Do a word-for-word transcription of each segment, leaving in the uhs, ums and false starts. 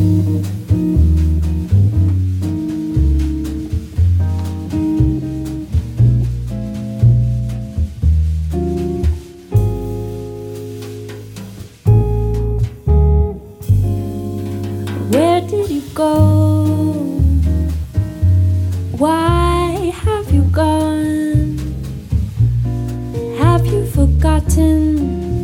Where did you go? Why have you gone? Have you forgotten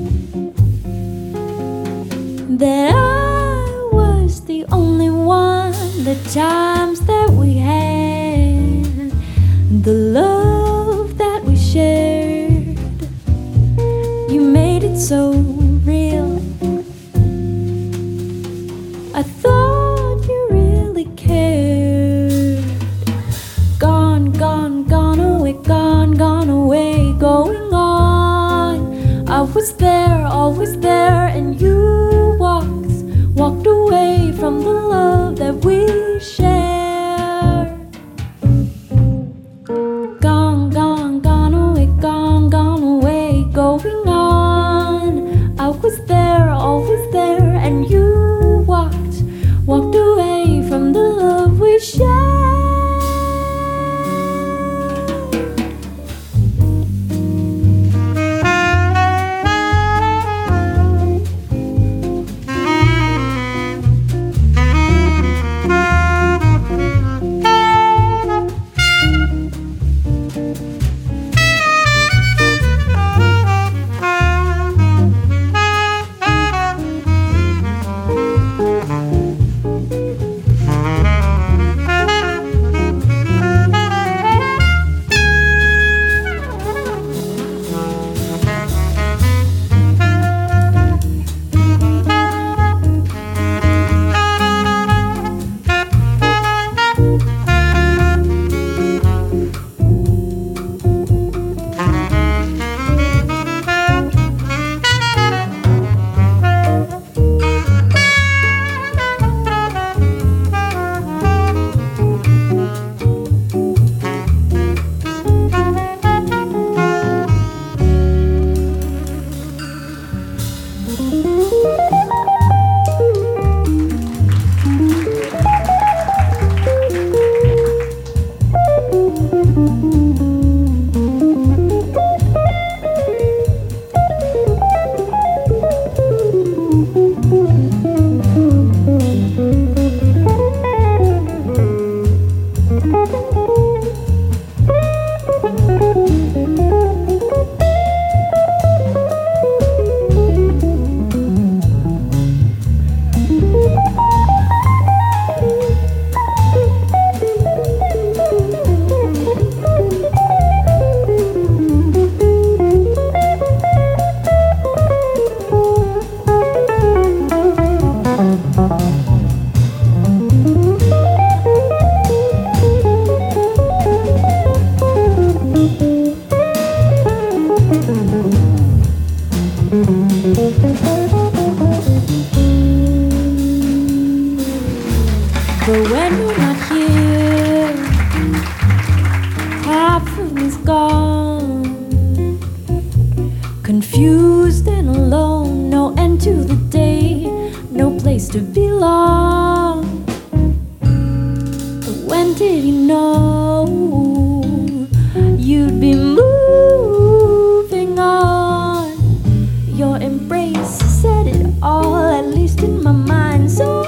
that I was the only one? The times that we had, the love that we shared, you made it so real. I thought you really cared. Gone, gone, gone away, gone, gone away, going on. I was there, always there, and you walked, walked away from the love that we shared. Gone, gone, gone away, gone, gone away, going on. I was there, always there, and you walked, walked away from the love we shared. But when you're not here, half of me's gone. Confused and alone, no end to the day, no place to belong. But when did you know you'd be moving on? Your embrace said it all, at least in my mind. So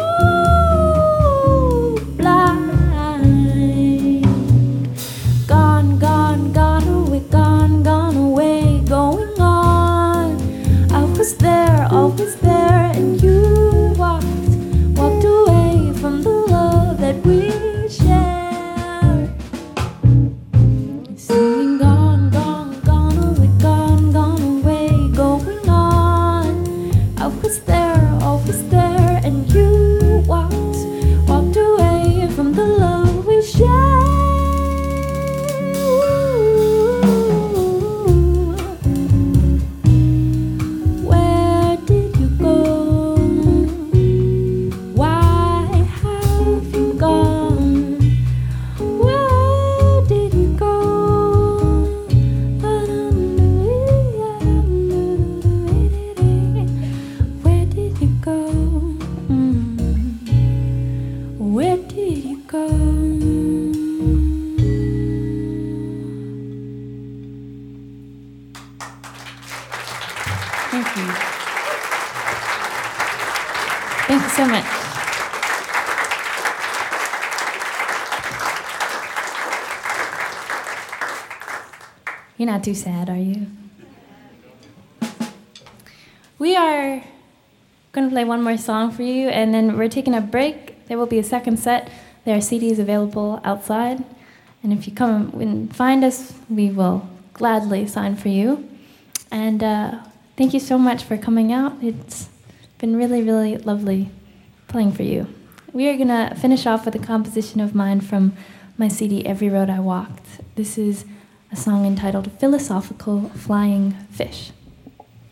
always there, and you walked, walked away from the love that we shared. Singing gone. Thank you so much. You're not too sad, are you? We are going to play one more song for you, and then we're taking a break. There will be a second set. There are C Ds available outside. And if you come and find us, we will gladly sign for you. And uh, thank you so much for coming out. It's been really, really lovely playing for you. We are going to finish off with a composition of mine from my C D, Every Road I Walked. This is a song entitled Philosophical Flying Fish.